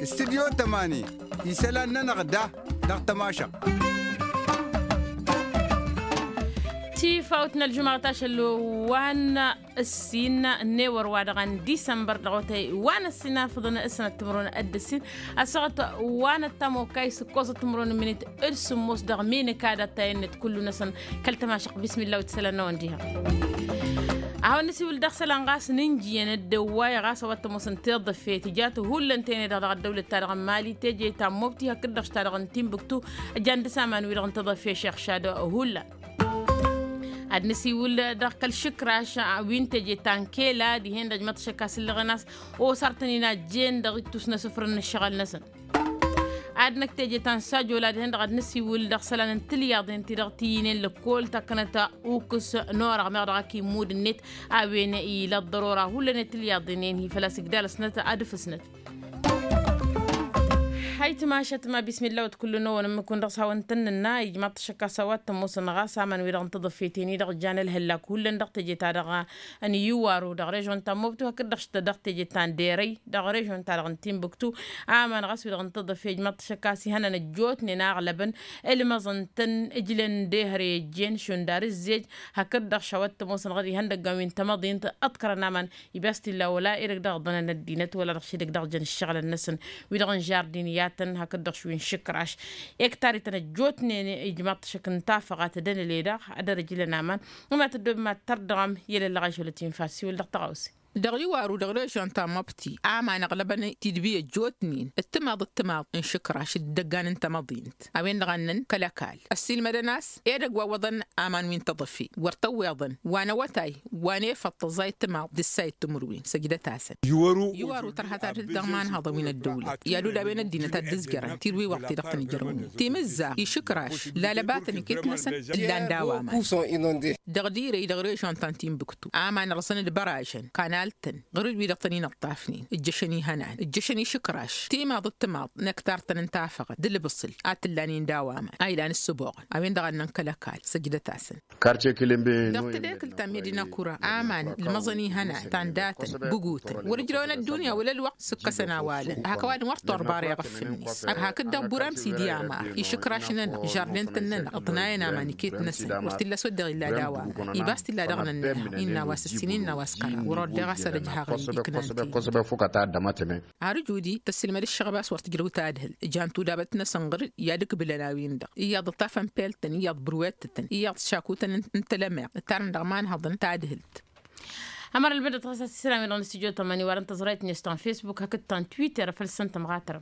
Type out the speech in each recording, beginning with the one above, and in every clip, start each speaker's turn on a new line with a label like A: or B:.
A: استديو 8 يسألنا نغدا نغتماشا
B: تي فوتنا الجمعة تاشلو وانا السين نور وادغان ديسمبر دغوتي وانا السنة فضنا السنة تمرون الدسين أسغط وانا تامو كايس كوزة تمرون منيت إرسم مصدغ مين كادة تاينت كل نسن كالتماشق بسم الله وتسلنا ونديها أهو نسي ولدخ سلان غاس ننجي ندواي غاس واتموسن تضف في تجاته هو اللي انتيني دغ الدولة تارغ مالي تيجي تاموبتي هكدخش تارغ تيمبكتو جان دسامان ويرغن تضف في شيخ شادو هولا أدنسي ولا دخل شكراش وين تجي تانكيلا دي هند جمت شكاس اللي غناس أو صارتني ناجين دغيتوس نسفر الشغل نسن أدنك تجي تنساجو لا دي هند أدنسي ولا دخل ننتلي أدين تدغتين لكل تكنتا أوكس نور مغرقي مود النت أبين إلى الضرورة ولا نتلي أدينين هي فلاسك دالس نت أدفس نت حيث ما شتما بسم الله وتكل نو لما كون رصها وانتننا يجمع تشكا سوات تموسن غاسا من ويرغن تضفيتيني دغ جان الهلاك كل دغ تجي تارغ ان يوارو دغ ريجون تموبتو هكدغ دغ تجي تان ديري دغ ريجون تارغن تيمبكتو امن غاس ويرغن تضفي يجمع تشكا سي هنا نجوتني ناغلبن المزنتن اجلن دهري جين شوندار الزيج هكدغ شوات تموسن غدي هندق وين تمضين اذكر نامن يبستي الله ولا ارق دغ ضن الدينه ولا دغ شي دغ جن الشغل النسن ويرغن جاردينيات هكذا شوين شكراش يكتاري تنجوتني إجماط شكن تافقات دن الليدا أدرج لنا من وما تدوم ما تردغم يلي اللغاش ولا تنفاسي ولا تغوسي
C: دغري وارو دغري شانتا مبتي اما نغلبني تدبي جوتنين التماض ان شكراش الدقان انت مضينت اوين غنن كلاكال السيل مدناس يدق وضن امان وين تضفي ورتو وضن وانا وتاي وانا فطزاي تماض دساي تمروين سجدت اسن يوارو ترهتا الدغمان هذا من الدوله يا دولا بين الدين تدزقر تيروي وقت دقني جروني تيمزا يشكراش لا لباتني كيتنسن الا نداوما دغديري دغري شانتا تيم بكتو اما نرسن البراشن كان غرد بيدا طنين الطافنين الجشني هنان الجشني شكراش تيما ضد تماض نكتار تنتافق دل بصل آتلانين داواما ايلان السبوغ اوين دغن ننكلاكال سجدة تاسن
D: كارتشي كلمبي
C: دغت ديك التاميدنا كورا امان المظني هنان تانداتن بقوتن ورجلون الدنيا ولا الوقت سكة سنوالن هكوان ورطور باري غفنيس هكذا برام سيدي اما يشكراش لنا جاردين تننا اطناينا ما نكيت نسن ورتلا سود الا داواما يباست الا دغن إنا واس السنين نواسكرا ورد عرجودي تسلم الشغباس ورتجرو تادهل جانتو دابتنا سنغر يادك بلناوين دا يا ضطافن بيلتن يا برويتتن يا شاكوتن انت لما تارن دغمان هضن تادهلت
B: همر البلد تغسل السلام من الاستوديو 8 وانت زريت نيستان فيسبوك هكتان تويتر فلسنت مغاتر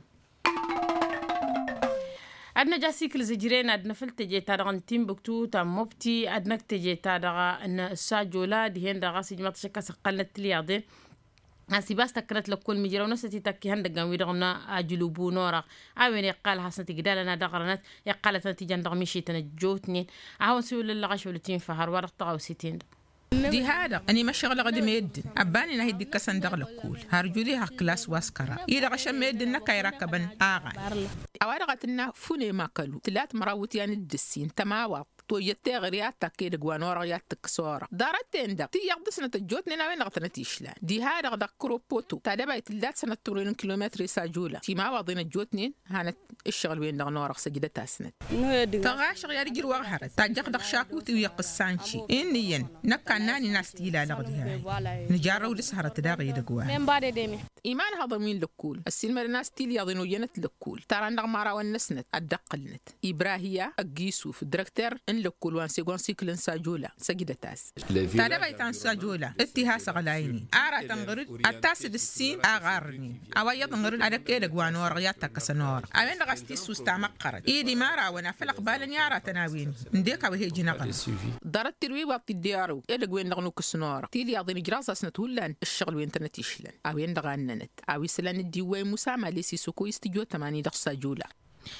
B: أدنى جاسيكل زجرين أدنى فلتجي تارغن تيمبكتو تاموبتي أدنى تجي تارغا أن الساجولا دهين دغا سجمات شكا سقلت لياضين هاسي باس تكرت لكل مجرى ونسيتي تكي هندق ويدغنا جلوبو نورا عاوين يقال حسنتي قدالنا دغرنت يقالت نتيجة دغميشي تنجوتنين عاون سيول اللغاش ولتين فهر ورق طغاو سيتين
C: دي هذا أني ما شغل غدي ميد أباني نهي ديك سندغ لكول هرجولي هكلاس واسكرا إذا غش ميد نكاي ركبن آغا أوارغتنا فوني ما كلو تلات مراوت يعني الدسين تماوط تو يتغريات تكيد غوانورا ياتك صورة دارت عندك تي يقضي سنة الجوت نينا وين غتنا تيشلا دي هذا غدا كروبوتو تدبا تلات سنة تورين كيلومتر ساجولا تي ما واضين الجوت نين هانت الشغل وين دغنورا سجدتها سنة تغاش غير يجر وغهرت تاجق دخشاكو تي يقصانشي إنيين نكاناني ناس تيلا لغديها نجارو لسهرة داغي دغوا إيمان هذا مين لكول السلمة الناس تيل يضينو ينت لكول ترى نغمارا والنسنت الدقلنت إبراهيا الجيسو في الدركتر إن لكول وان سيقون سيكلن ساجولا سجدة تاس تادا بيتان ساجولا اتهاس غلايني آرا تنغرد التاسد السين آغارني أوايا تنغرد على كيدا قوانو رغياتا كسنور أمين غستي سوستا مقرد إيدي مارا وانا فلق بالا يارا تناوين نديكا وهيجي نغل دارت تروي وقت الديارو إيدا قوين نغنو كسنور تيلي يضيني جرازة سنتولان الشغل وين تنتيشلن أوين دغاننت أوي سلان الديوي مسامة لسي سوكو يستجو تماني دخ ساجولا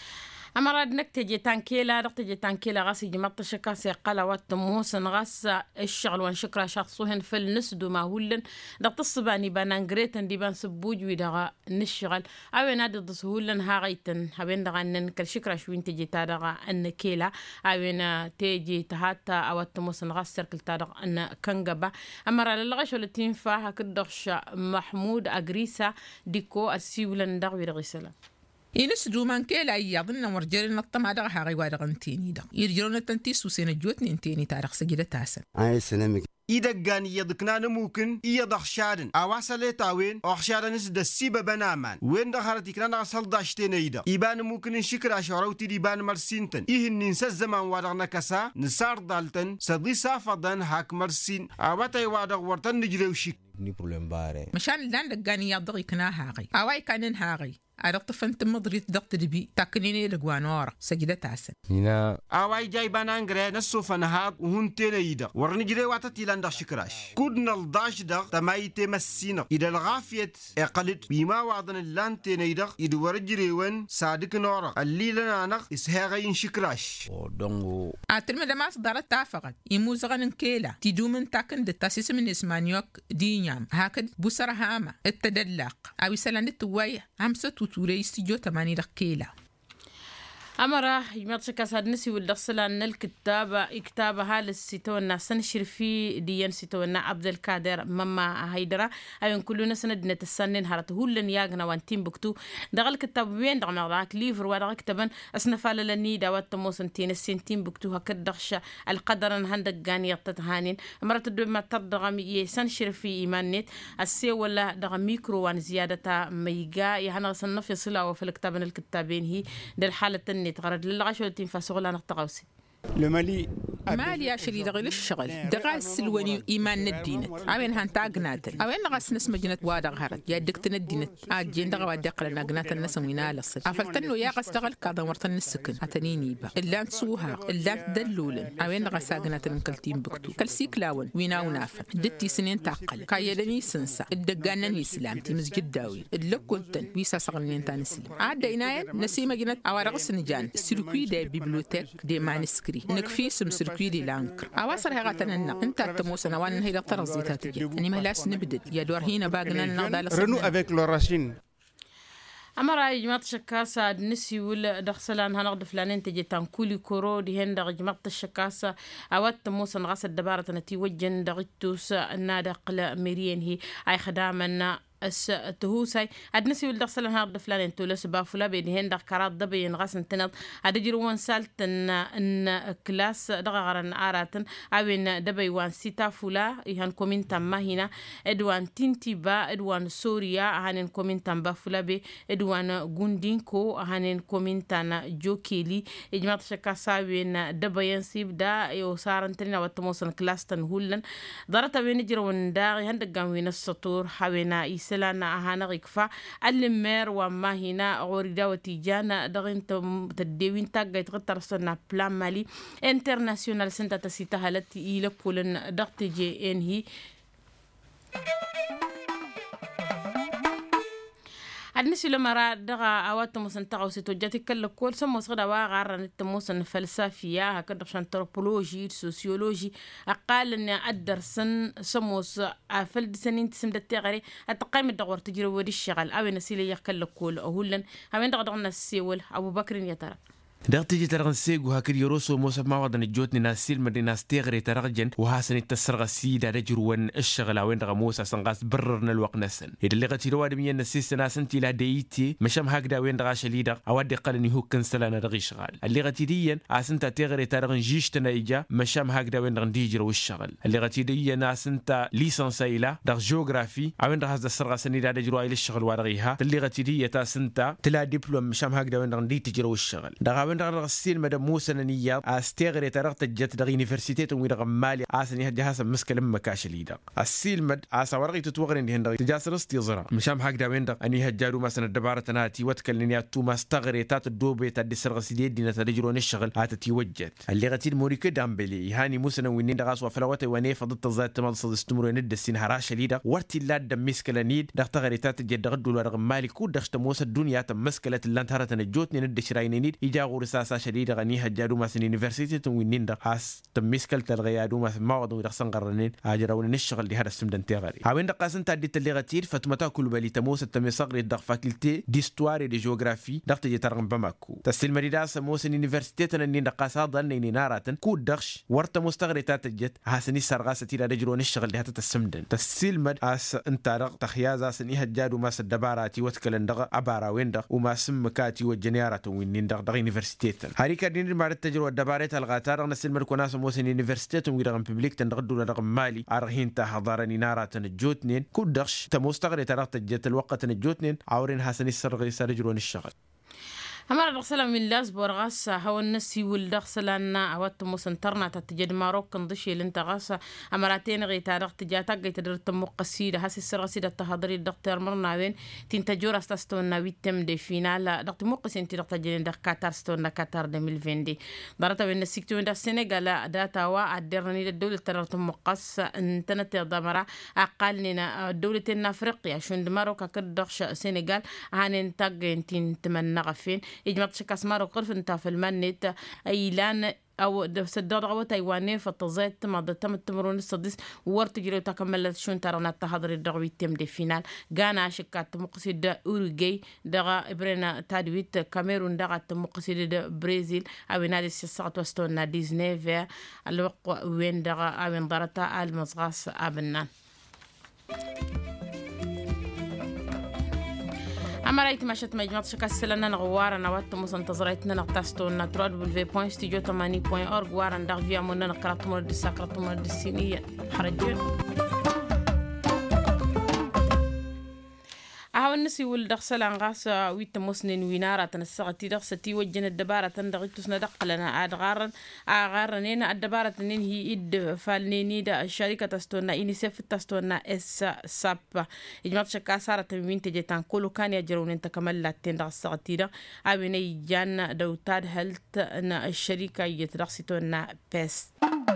B: أمراد نكتجي تانكيلا رقتجي تانكيلا غاسي جمعت شكاسي قلوات موسن غاس الشغل وان شكرا شخصوهن في النسد وما هولن دقت الصباني بانان غريتن دي بان سبوج ويدغا نشغل أوين هاد الدسهولن هاغيتن هبين دغا ننكل شكرا شوين تجي تادغا أن كيلا أوين تيجي تهاتا أوات موسن غاس سركل تادغا أن كنغبا أمرا للغش ولتين فاها كدغش محمود أغريسا ديكو السيولن دغوي رغيسلا
C: إنس دومان كيلا يظن ورجلنا الطمع دغ هاغي وادغن تيني دغ يرجلون التنتيس وسين الجوتني انتيني تاريخ سجدة تاسن
D: أي سلامك
A: إذا كان يدكنا نموكن يضخ شادن أواصل تاوين أخشادن نسد السيبة بنامان وين دخلت كنا نصل داشتين إيدا إبان ممكن شكرا شروتي ديبان مرسينتن إهن ننسى الزمان وادغنا كسا نصار دالتن صدي صافدن هاك مرسين أواتي وادغ ورتن نجريو شك
D: ني بروبليم باري
C: مشان لان دغاني يضغي كنا هاغي أواي كانن هاغي أردت فانت مضريت دقت دبي تاكنيني لقوانورا سجدة تاسن
D: هنا
A: أواي جاي بانانغري نصوف نهاد وهن تينيدا ورنجري واتتي لاندا شكراش كودنا الداش دغ تماي تمسينا إذا الغافيت اقلت بما وعدن اللان تينيدا إذا ورجري وين صادق نورا اللي لنا نغ إسهاغين شكراش
D: دونغو
C: أترمي دماس دارت تافقت يموزغن كيلا تدومن تاكن دتاسيس من اسمانيوك دينيام هاكد بوسر هاما التدلق أو سلان التواي همسة توري استيجو تماني دقيلة
B: أمره يمتشك أساد نسي والدخسلان الكتابة هالسيتونا سنشر في ديان سيتونا عبد القادر ماما هيدرا أيون كلنا سندنا السنين هرت هولن ياغنا وانتين بكتو دغل كتاب وين دغنا راك ليفر ودغ كتابن أسنفال لني داوات موسنتين السنتين بكتو هكذا دغش القدر هندق غاني يطتهانين مرات دوما تردغ سنشر في إيمانيت السي ولا دغ ميكرو وان زيادة ميغا يهانا صنف يصلا وفي الكتابين الكتابين هي دل حالة تغرد للغاش تنفسوا لا نقطعوسي
A: لمالي
C: مالي أشري دغل الشغل دغا السلواني إيمان الدينت أوين هانتا قناتن أوين غاس نس مجنة وادغ هرت يا دكتن الدينت أجين دغا وادق لنا قنات الناس وينا لصل أفلتنو يا غاس دغل كذا مرتن السكن أتنيني با إلا نسوها إلا تدلولن أوين غاس قنات الكلتين بكتو كلسيك لاون وينا ونافن دتي سنين تعقل كايدني سنسا الدقانا الإسلام تمز جداوي اللقلتن ويسا صغلنين تانسلم عاد إنايا نسيمة جنة أوارغس نجان سيركوي دي بيبليوتيك دي مانسكري نكفي سم سيركوي دي لانكر أواصل هغاتنا انت التموسنا وان هي دكتور الزيتات اني مهلاس نبدل يا دور هنا باقنا نغدا
A: رنو افيك لو راشين
B: أمر جماعة الشكاسة نسي ولا دخسلان هنقد فلانين تجي تنكولي كورو دي هند جماعة الشكاسة أوت موسى نغاس الدبارة نتي وجن دغتوس النادق لمريين هي أي خدامنا التهوسي أدنسي والدخسلان هنقد فلانين تولس بافولا بيدي هند كرات دبي نغاس انتنط أدجروان سالت إن كلاس دغغرن آراتن أوين دبي وان سيتا فولا يهان كومين تما هنا إدوان تنتيبا إدوان سوريا هانين كومين تما فولا بي إدوان غوندينكو هانين كومين تانا جوكيلي إجماعة شكاسا وين دبي ينسيب دا يوسارن ترينا واتموسن كلاس تنهولن دارتا وين جروان داغي هندق وين السطور حوينا إيسلانا هانا غيكفا اللمير وما هنا غوريدا وتيجانا دغين تدوين تاقا يتغطر سنة بلان مالي انترناسيونال سنتا تسيتا هالتي إيلا كولن دغت جي إنهي النسي لما راد دغا أوات موسن تغوسي توجاتي كل كل سمو صغدا واغارن التموسن فلسفية هكذا أنثروبولوجي سوسيولوجي أقال إن أدرسن سموس فلد سنين تسمد التغري التقيم الدغور تجري ودي الشغل أو نسيلي يكل كل أهولن همين دغدغنا السيول أبو بكر يترى
E: دغتي ترغن سيغو هاكر يروسو موسى ما ودن جوتني ناسيل مدينة ستيغري ترغجن وهاسن التسرغ السيدة رجروان الشغل وين رغ موسى سنغاس بررنا الوق نسن إذا اللي غتي رواد مين نسيس ناسنتي لا ديتي مشام هاكدا وين رغا شليدا أودي قالني هو كنسلانا رغي شغال اللي غتي ديين عسنتا تيغري ترغن جيشتنا إيجا مشام هاكدا وين رغن ديجرو الشغل اللي غتي ديين عسنتا ليسانسايلا رغ جيوغرافي وين رغ هذا السرغ سنيدا رجرو إلى الشغل ورغيها اللي غتي ديين تاسنتا تلا دبلوم مشام هاكدا وين رغن دي تجرو الشغل وين رغسيل مدام موسى نيا استغري ترقت جت دغ يونيفرسيتي وين مالي اسني هدي مسكل مكاش ليدا السيل مد ورقي تتوغرين دي هند تجاسرس تيزرا مشام حق دا وين اني هجارو مثلا دبارتناتي وتكلني تو ما استغري تات دوبي تدي سرغسيدي دي تدجرون الشغل هاتتي وجت اللي غتي موريك دامبلي هاني موسى وين دغاس وفلوت وين فضت ذات مصد استمر ند السين هراش ليدا ورتي لا دم مسكلنيد دغ تغريتات جد غدو رغم مالي كود دغشت موسى الدنيا تمسكلت اللي انتهرت نجوتني ند شراينيد يجا تغور ساسا شديدة غنيها جادو ما سن يونيفرسيتي وينين دا خاص تمسكل تلغيادو ما ما وضو يدخسن قرنين هاجرون نشغل لهذا السمدن تغري هاوين دا قاسن تادي تلي غتير فتمتا كل بالي تموس التمسقري دغ فاكولتي ديستواري دي جيوغرافي دغت جترن بماكو تسل مريدا سموس يونيفرسيتي تنين دا قاسا ظن ناراتن كود دغش ورت مستغري تاتجت هاسني سرغاستي دا رجلون نشغل لهذا السمدن تسل مد اس انت دغ تخيازا سني هجادو ما سدباراتي وتكلن دغ ابارا وين دغ وما سمكاتي وجنيارات وينين دغ يونيفرسيتي هاريكا دين بعد التجربه دبارات الغاتار نسل مركوناس موسن يونيفرسيتي ويدغ ببليك تندغدو دغ مالي ارهين تا حضارني نارات الجوتنين كود دغش تمستغري ترغت جت الوقت الجوتنين عورين هاسني سرغي سرجلون الشغل
B: أمر الرسالة من لاس بورغاس هو النسي والدخسلنا أوت مسنترنا تتجد ماروك نضشي لنتغاس أمراتين غي تاريخ تجاتا غي تدرت مقصيدة هاسي السرغسيدة التحضري الدكتور مرنا وين تنتجور استستونا ويتم دي فينال دكت مقصين تدرت جلين دك كاتار ستونا كاتار 2020 دارتا وين السيكتوين دا السنغال داتا وعدرني الدولة تدرت مقص انتنت ضمرا أقلنا دولتين أفريقيا شون دماروكا كدخش السنغال هانين تاقين تمنى غفين إجماع شكاس مارو قرف انتا في المنت أيلان أو سداد غو تايواني فتزات ما تم التمرون السادس ورتجري تكمل شون ترانا التحضر الدغوي تم دي فينال غانا شكات مقصد أوروغاي دغا إبرنا تادويت كاميرون دغا مقصد برازيل أو نادي الساعة وستونا 19 الوقت وين دغا أو ضرتا المصغاس أبنان أمريت مشت مجموعة شكاس لنا نغوارا نوات مسنتظرتنا نقتصتو نتراد www.studio80.org وارا ندغ فيها منا نقرأت مرد الساقرة مرد السينية حرجين أهو النسي والدخسل عن غاس ويت مسنين وينارة تنسغتي دخستي وجن الدبارة تندغيتوس ندق لنا أغارنين الدبارة نين هي إد فالنيني دا الشركة تستونا إنيسيف تستونا إس ساب إجماع شكا سارة تموين تجيتان كلو كان يجرون انت كمال لاتين دخستي دا أبني جان دوتاد هلت الشركة يتدخستونا بس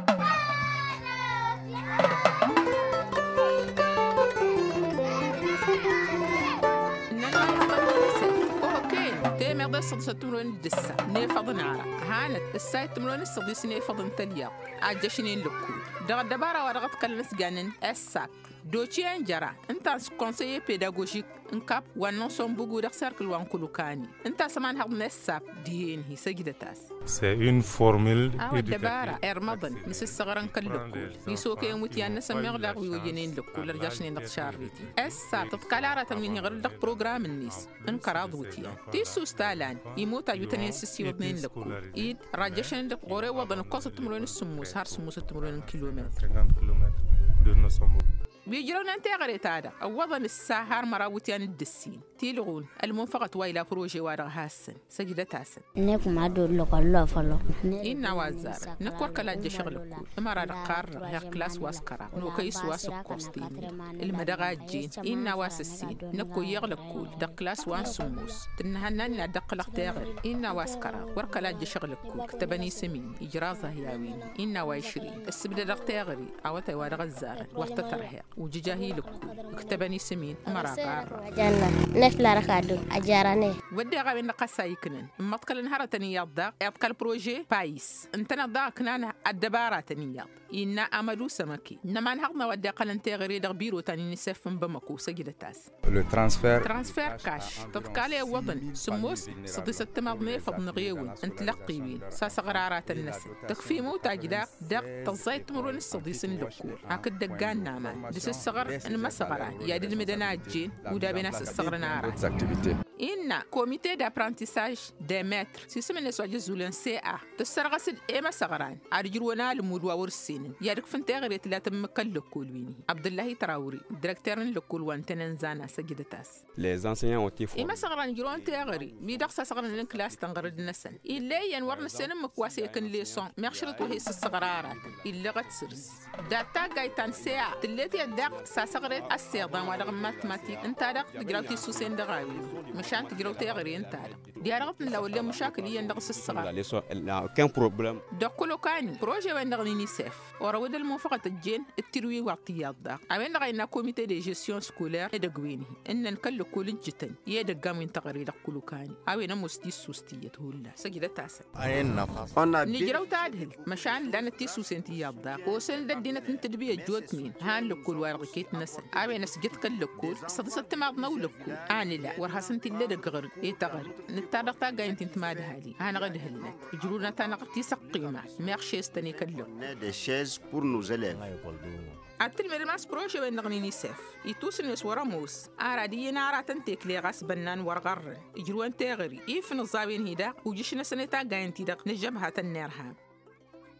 C: صد ستمرون الدسة نيفض نعرة هانت السايت تمرون الصديس نيفض تليا عجشنين لكو دغ الدبارة ورغت كلنس جانن الساك دوتشي انجرا انت كونسيي بيداغوجيك انكاب وانون سون بوغو دغ سيركل وان كلوكاني انت سمان حق نساب دين هي سجدتاس
F: سي اون فورمول
C: الدبارة ارمضن مس الصغران كلكو يسوكي متيان نسميغ لاغ ويجنين لكو لرجاشنين دغ شاريتي الساك تتكالارة من غير دغ بروغرام النيس انكراض وتيان تيسو ستالان يموت يوتني سيسي وضنين لكو ايد راجاشنين دغ غوري وضن قصة تمرون السموس هار سموس تمرون كيلومتر
F: 50 كيلومتر دو نصمو
C: بيجرون أنت غريت هذا وضن الساهر مراوتيان الدسين تيلغون المنفقة ويلا بروجي وارغ هاسن سجدت هاسن
G: نكم عدو لقلا فلو
C: إننا وزارة نكور كلا جشغل إمارة القار هي كلاس واسكرا نوكيس واسق قوستين المدغا جين إننا واسسين نكو يغلقول دق كلاس وان سموس تنهننا دق لقتاغر إننا واسكرا وركلا جشغل كول كتبني سمين إجرازها هياوين إننا وعشرين السبدة دقتاغري أوتي وارغ الزارة واختترها وججاهي لكو كتبني سمين مراقار
G: نفلا ركادو أجاراني
C: ودي غاوي نقصا يكنن مطكل نهارتني يضاق يبقى بروجي بايس انتنا ضاقنا الدباراتني يض إنا أملو سمكي نما نهضنا ودي قلن تغري دغبيرو تاني نسفن بمكو سجدتاس
F: لو
C: ترانسفير كاش تبقالي وضن سموس صدي ستمضني فضن غيوين انتلقيوين ساس غرارات النسل تكفي موتا جداق دق تزايد تمرون الصديسن لكو هاك الدقان نامان دس الصغر انما صغران يادي المدنات جين ودا بناس الصغر نارا إن كوميتي d'apprentissage des maîtres سيسمن نسواجي زولن CA تسرغسد إما صغران أرجرونا لمودوا ورسين يارك فنتاغري تلاتم مكالكول ويني عبد الله تراوري ديريكتورن لكول وانتنن زانا سجدتاس
D: les enseignants ont été
C: إما صغران جرون تاغري بيدقصا صغران لن كلاس تنغرد نسن إلا ينورن سنم مكواسي يكن ليسون ميخشرت وهيس الصغرارات إلا غتسرس داتا غايتان CA تلاتي الداق ساسغريت السيغدان ودغ ماتماتيك انتا داق تجراتي سوسين دغاوي مش مشان تجرو تغرين تالا دي رغبت لو اللي مشاكل هي نقص الصغار
D: كان بروبلم
C: دقلو كاني بروجي وين نغني سيف ورويد الموافقة الجين التروي وقتيات دا عوين غينا كوميتي دي جيستيون سكولير يدقويني إن نكل كل جتن يدقام من تغري دقلو كاني عوين مستي سوستية هولا سجدة تاسع نجرو تعدل مشان لان تيسو سنتيات دا وسن لدينا تنتدبي جوت مين هان لكل وارغكيت نسل عوين سجد كل كل صدست معضنا ولكل أنا لا ورحسنتي اللي دقغر يتغري نتارق تاقا ينتي انتماد هالي هانا غد هلنا يجرونا تانقتي سقيمة ميخشيس تاني كلو
A: des chaises pour nos élèves.
C: عتل مرماس بروجي وين نغنيني سيف يتوس الناس ورا موس أرادي نارا تنتيك لي غاس بنان ورغر يجروان تاغري يفن الزاوين هيدا وجيشنا سنتا قاين تيدق نجبها تنيرها